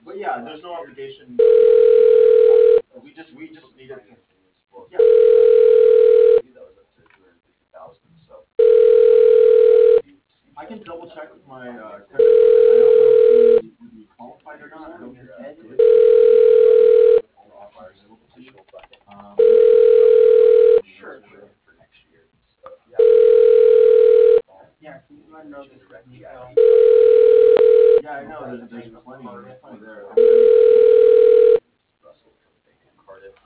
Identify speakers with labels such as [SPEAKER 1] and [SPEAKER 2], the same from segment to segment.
[SPEAKER 1] But yeah, there's no obligation. We just needed. Yeah, that was up to 250,000. So I can double check with my credit department. I don't know if you would be qualified or not. I don't think you would. All the options available to you. Sure, sure. For next year. So yeah, can you let me know this detail? Yeah, I know. There's plenty. There's plenty there. Russell from Bank of Cardiff.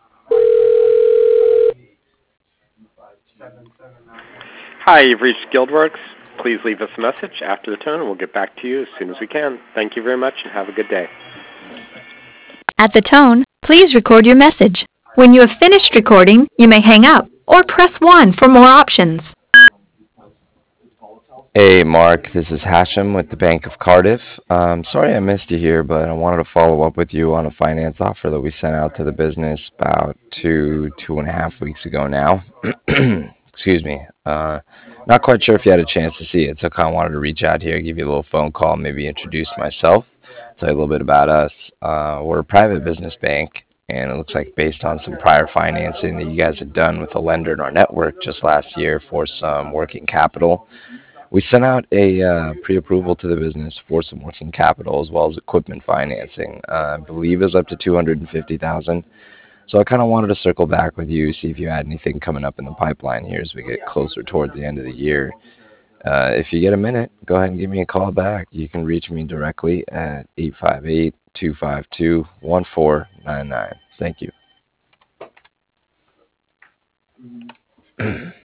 [SPEAKER 1] 779.
[SPEAKER 2] Hi, you've reached Guildworks. Please leave us a message after the tone, and we'll get back to you as soon as we can. Thank you very much, and have a good day.
[SPEAKER 3] At the tone, please record your message. When you have finished recording, you may hang up or press 1 for more options.
[SPEAKER 4] Hey, Mark, this is Hashem with the Bank of Cardiff. Sorry I missed you here, but I wanted to follow up with you on a finance offer that we sent out to the business about 2.5 weeks ago now. Excuse me. Not quite sure if you had a chance to see it, so I kind of wanted to reach out here, give you a little phone call, maybe introduce myself, tell you a little bit about us. We're a private business bank, and it looks like based on some prior financing that you guys had done with a lender in our network just last year for some working capital, we sent out a pre-approval to the business for some working capital as well as equipment financing. I believe is up to 250,000. So I kind of wanted to circle back with you, see if you had anything coming up in the pipeline here as we get closer toward the end of the year. If you get a minute, go ahead and give me a call back. You can reach me directly at 858-252-1499. Thank you.